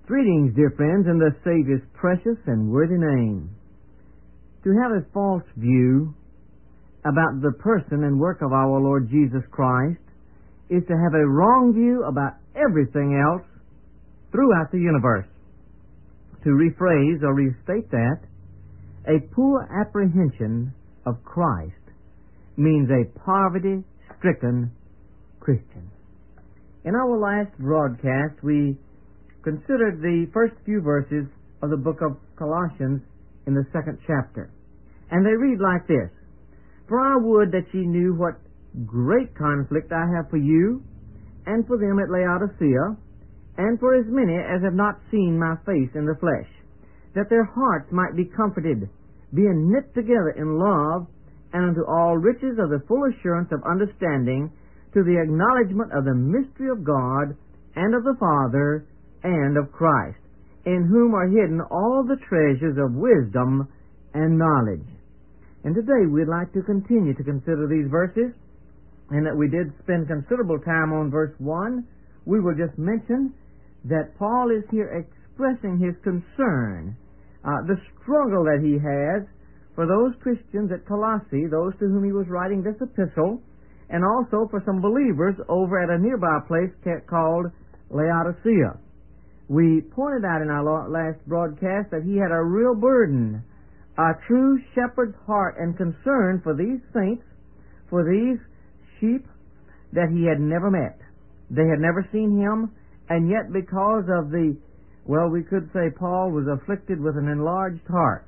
Greetings, dear friends, in the Savior's precious and worthy name. To have a false view about the person and work of our Lord Jesus Christ is to have a wrong view about everything else throughout the universe. To rephrase or restate that, a poor apprehension of Christ means a poverty-stricken Christian. In our last broadcast, we considered the first few verses of the book of Colossians in the 2nd chapter. And they read like this: "For I would that ye knew what great conflict I have for you, and for them at Laodicea, and for as many as have not seen my face in the flesh, that their hearts might be comforted, being knit together in love, and unto all riches of the full assurance of understanding, to the acknowledgement of the mystery of God, and of the Father, and of Christ, in whom are hidden all the treasures of wisdom and knowledge." And today we'd like to continue to consider these verses, and that we did spend considerable time on verse 1. We will just mention that Paul is here expressing his concern, the struggle that he has for those Christians at Colossae, those to whom he was writing this epistle, and also for some believers over at a nearby place called Laodicea. We pointed out in our last broadcast that he had a real burden, a true shepherd's heart and concern for these saints, for these sheep that he had never met. They had never seen him, and yet because of we could say Paul was afflicted with an enlarged heart,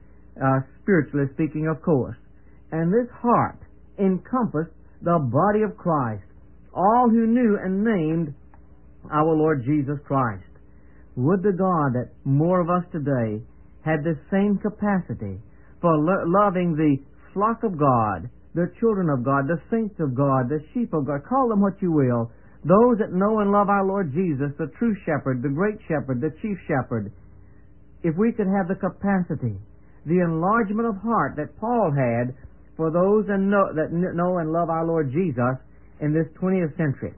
spiritually speaking, of course. And this heart encompassed the body of Christ, all who knew and named our Lord Jesus Christ. Would to God that more of us today had the same capacity for loving the flock of God, the children of God, the saints of God, the sheep of God, call them what you will, those that know and love our Lord Jesus, the true shepherd, the great shepherd, the chief shepherd. If we could have the capacity, the enlargement of heart that Paul had for those that know and love our Lord Jesus in this 20th century.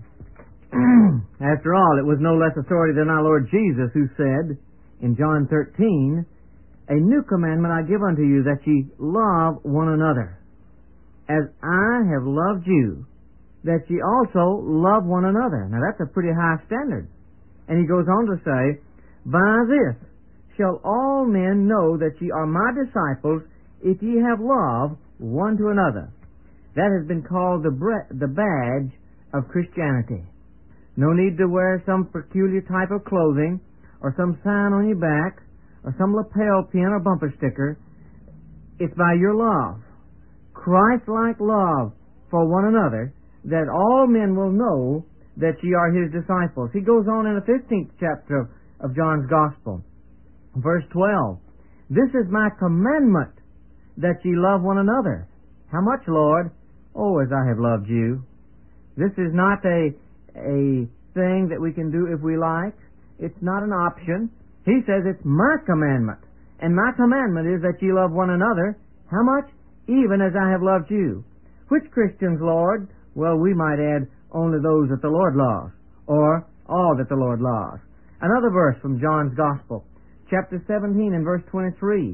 After all, it was no less authority than our Lord Jesus who said in John 13, "A new commandment I give unto you, that ye love one another. As I have loved you, that ye also love one another." Now that's a pretty high standard. And he goes on to say, "By this shall all men know that ye are my disciples, if ye have love one to another." That has been called the badge of Christianity. No need to wear some peculiar type of clothing, or some sign on your back, or some lapel pin or bumper sticker. It's by your love, Christ-like love for one another, that all men will know that ye are his disciples. He goes on in the 15th chapter of John's Gospel, verse 12. "This is my commandment, that ye love one another." How much, Lord? "Oh, as I have loved you." This is not a thing that we can do if we like. It's not an option. He says it's my commandment. And my commandment is that ye love one another. How much? "Even as I have loved you." Which Christians, Lord? Well, we might add only those that the Lord loves, or all that the Lord loves. Another verse from John's Gospel, chapter 17 and verse 23.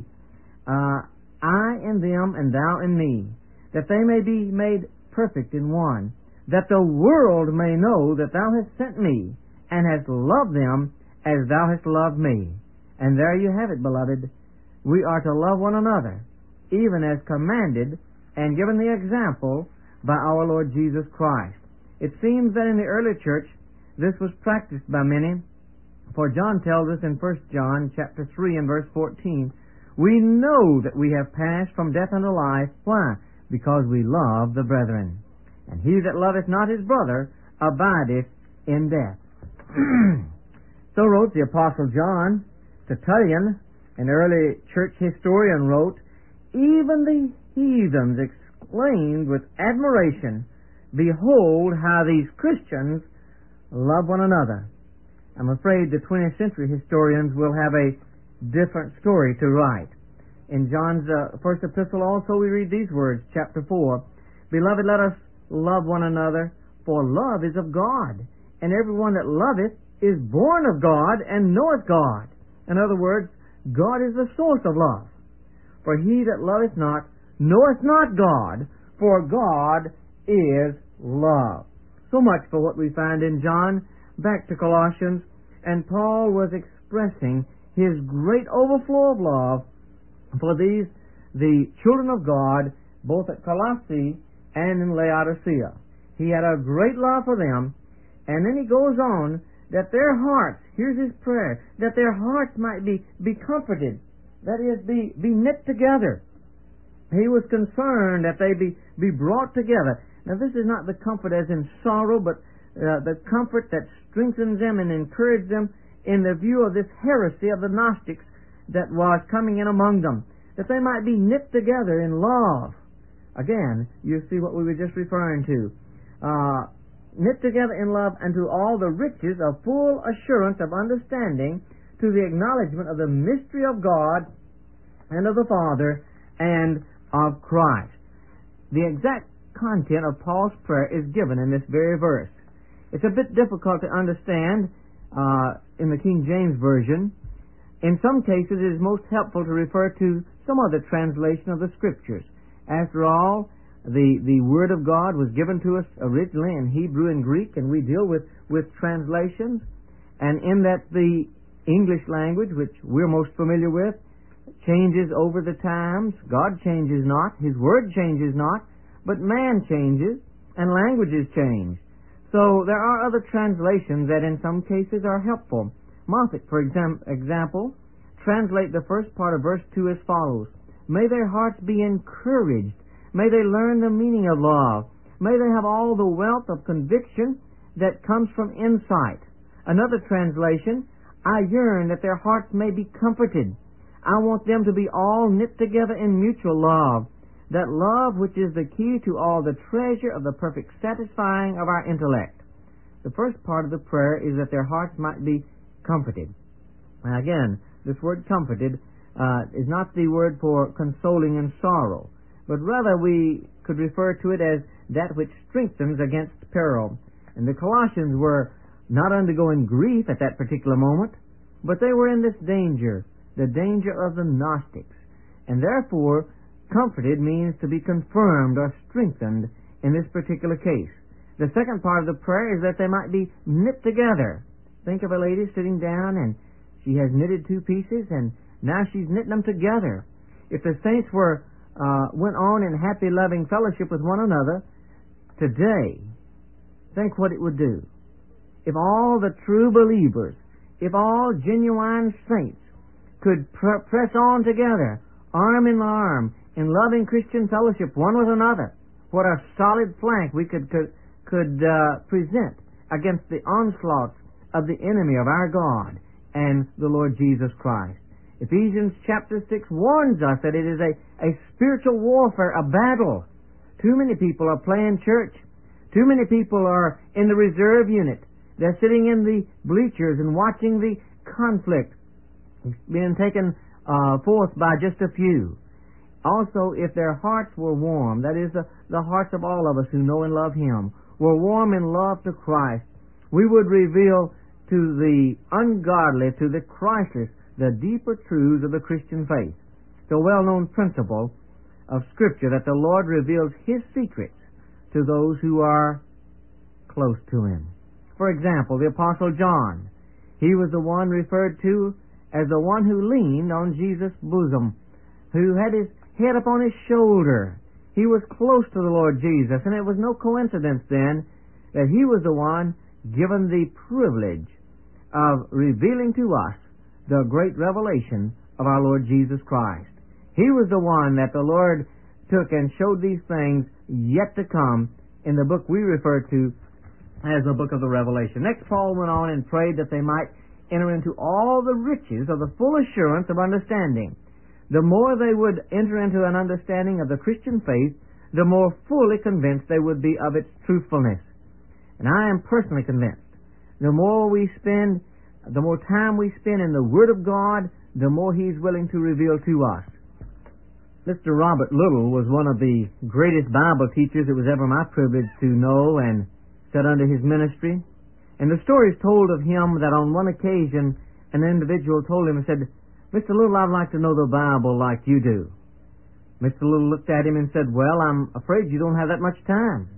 "I in them and thou in me, that they may be made perfect in one, that the world may know that thou hast sent me, and hast loved them as thou hast loved me." And there you have it, beloved. We are to love one another, even as commanded and given the example by our Lord Jesus Christ. It seems that in the early church this was practiced by many, for John tells us in 1 John chapter 3 and verse 14, "We know that we have passed from death unto life." Why? "Because we love the brethren. And he that loveth not his brother abideth in death." So wrote the Apostle John. Tertullian, an early church historian, wrote, "Even the heathens exclaimed with admiration, Behold how these Christians love one another." I'm afraid the 20th century historians will have a different story to write. In John's first epistle also we read these words, chapter 4, "Beloved, let us love one another, for love is of God, and everyone that loveth is born of God and knoweth God. In other words, God is the source of love. For he that loveth not knoweth not God, for God is love. So much for what we find in John. Back to Colossians, and Paul was expressing his great overflow of love for the children of God, both at Colossae and in Laodicea. He had a great love for them, and then he goes on that their hearts, here's his prayer, that their hearts might be comforted, that is, be knit together. He was concerned that they be brought together. Now this is not the comfort as in sorrow, but the comfort that strengthens them and encourages them in the view of this heresy of the Gnostics that was coming in among them, that they might be knit together in love. Again, you see what we were just referring to. Knit together in love unto all the riches of full assurance of understanding, to the acknowledgement of the mystery of God and of the Father and of Christ. The exact content of Paul's prayer is given in this very verse. It's a bit difficult to understand in the King James Version. In some cases, it is most helpful to refer to some other translation of the Scriptures. After all, the Word of God was given to us originally in Hebrew and Greek, and we deal with translations. And in that the English language, which we're most familiar with, changes over the times. God changes not. His Word changes not. But man changes, and languages change. So there are other translations that in some cases are helpful. Moffat, for example, translate the first part of verse 2 as follows: May their hearts be encouraged. May they learn the meaning of love. May they have all the wealth of conviction that comes from insight. Another translation: I yearn that their hearts may be comforted. I want them to be all knit together in mutual love. That love which is the key to all the treasure of the perfect satisfying of our intellect. The first part of the prayer is that their hearts might be comforted. Now again, this word comforted is not the word for consoling in sorrow, but rather we could refer to it as that which strengthens against peril. And the Colossians were not undergoing grief at that particular moment, but they were in this danger, the danger of the Gnostics. And therefore, comforted means to be confirmed or strengthened in this particular case. The second part of the prayer is that they might be knit together. Think of a lady sitting down and she has knitted two pieces and now she's knitting them together. If the saints went on in happy, loving fellowship with one another today, think what it would do. If all the true believers, if all genuine saints could press on together, arm in arm, in loving Christian fellowship one with another, what a solid flank we could present against the onslaughts of the enemy of our God and the Lord Jesus Christ. Ephesians chapter 6 warns us that it is a spiritual warfare, a battle. Too many people are playing church. Too many people are in the reserve unit. They're sitting in the bleachers and watching the conflict being taken forth by just a few. Also, if their hearts were warm, that is, the hearts of all of us who know and love Him, were warm in love to Christ, we would reveal to the ungodly, to the Christless, the deeper truths of the Christian faith. The well-known principle of Scripture that the Lord reveals His secrets to those who are close to Him. For example, the Apostle John, he was the one referred to as the one who leaned on Jesus' bosom, who had his head upon his shoulder. He was close to the Lord Jesus, and it was no coincidence then that he was the one given the privilege of revealing to us the great revelation of our Lord Jesus Christ. He was the one that the Lord took and showed these things yet to come in the book we refer to as the book of the Revelation. Next, Paul went on and prayed that they might enter into all the riches of the full assurance of understanding. The more they would enter into an understanding of the Christian faith, the more fully convinced they would be of its truthfulness. And I am personally convinced, the more time we spend in the Word of God, the more He's willing to reveal to us. Mr. Robert Little was one of the greatest Bible teachers it was ever my privilege to know and set under his ministry. And the story is told of him that on one occasion an individual told him and said, "Mr. Little, I'd like to know the Bible like you do." Mr. Little looked at him and said, "Well, I'm afraid you don't have that much time."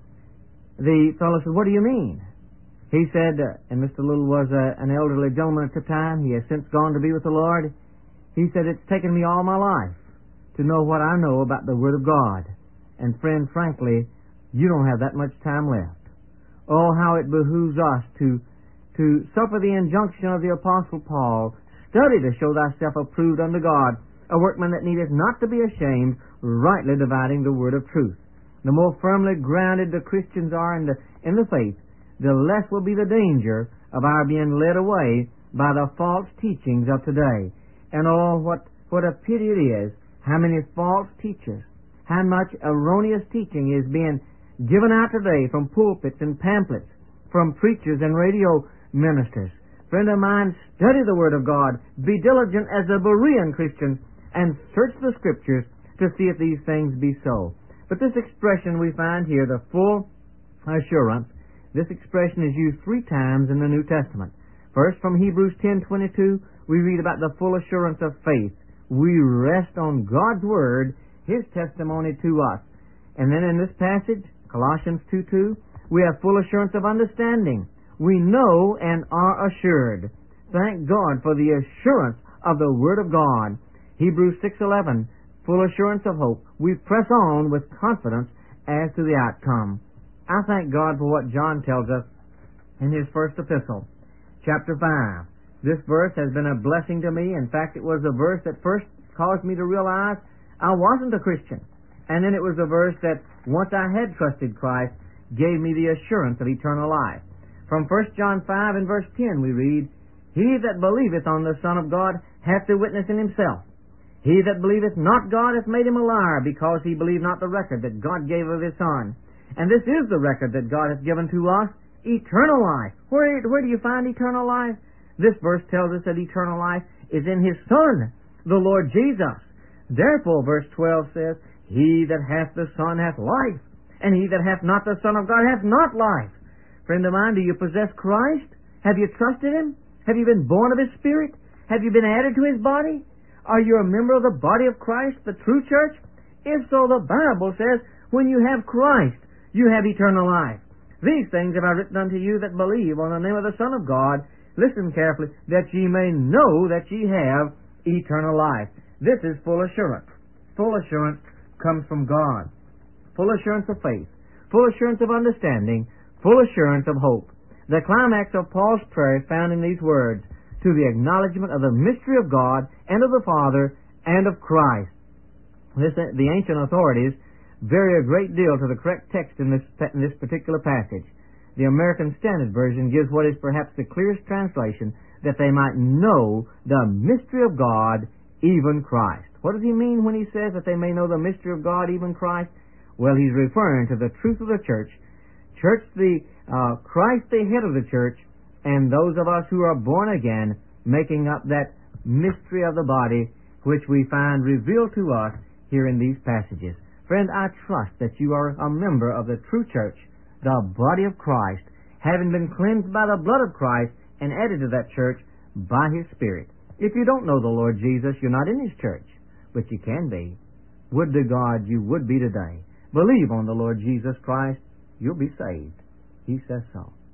The fellow said, "What do you mean?" He said, and Mr. Little was an elderly gentleman at the time. He has since gone to be with the Lord. He said, "It's taken me all my life to know what I know about the Word of God. And friend, frankly, you don't have that much time left. Oh, how it behooves us to suffer the injunction of the Apostle Paul, study to show thyself approved unto God, a workman that needeth not to be ashamed, rightly dividing the word of truth." The more firmly grounded the Christians are in the faith, the less will be the danger of our being led away by the false teachings of today. And oh, what a pity it is, how many false teachers, how much erroneous teaching is being given out today from pulpits and pamphlets, from preachers and radio ministers. Friend of mine, study the Word of God. Be diligent as the Berean Christians and search the Scriptures to see if these things be so. But this expression we find here, the full assurance, this expression is used 3 times in the New Testament. First, from Hebrews 10:22, we read about the full assurance of faith. We rest on God's Word, His testimony to us. And then in this passage, Colossians 2:2, we have full assurance of understanding. We know and are assured. Thank God for the assurance of the Word of God. Hebrews 6:11, full assurance of hope. We press on with confidence as to the outcome. I thank God for what John tells us in his first epistle, chapter 5. This verse has been a blessing to me. In fact, it was a verse that first caused me to realize I wasn't a Christian. And then it was a verse that, once I had trusted Christ, gave me the assurance of eternal life. From 1 John 5 and verse 10 we read, "He that believeth on the Son of God hath the witness in himself. He that believeth not God hath made him a liar, because he believed not the record that God gave of his Son. And this is the record that God hath given to us, eternal life." Where do you find eternal life? This verse tells us that eternal life is in His Son, the Lord Jesus. Therefore, verse 12 says, "He that hath the Son hath life, and he that hath not the Son of God hath not life." Friend of mine, do you possess Christ? Have you trusted Him? Have you been born of His Spirit? Have you been added to His body? Are you a member of the body of Christ, the true church? If so, the Bible says, when you have Christ, you have eternal life. "These things have I written unto you that believe on the name of the Son of God," listen carefully, "that ye may know that ye have eternal life." This is full assurance. Full assurance comes from God. Full assurance of faith. Full assurance of understanding. Full assurance of hope. The climax of Paul's prayer is found in these words, "to the acknowledgement of the mystery of God and of the Father and of Christ." The ancient authorities vary a great deal to the correct text in this particular passage. The American Standard Version gives what is perhaps the clearest translation, "that they might know the mystery of God, even Christ." What does he mean when he says that they may know the mystery of God, even Christ? Well, he's referring to the truth of the church. Christ the head of the church, and those of us who are born again, making up that mystery of the body, which we find revealed to us here in these passages. Friend, I trust that you are a member of the true church, the body of Christ, having been cleansed by the blood of Christ and added to that church by His Spirit. If you don't know the Lord Jesus, you're not in His church, but you can be. Would to God you would be today. Believe on the Lord Jesus Christ, you'll be saved. He says so.